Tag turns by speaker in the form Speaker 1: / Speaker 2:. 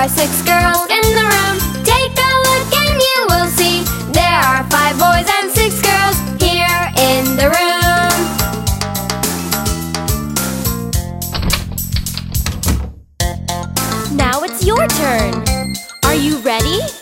Speaker 1: are 6 girls in the room. Take a look and you will see there are 5 boys and 6 girls here in the room.
Speaker 2: Now it's your turn. Are you ready?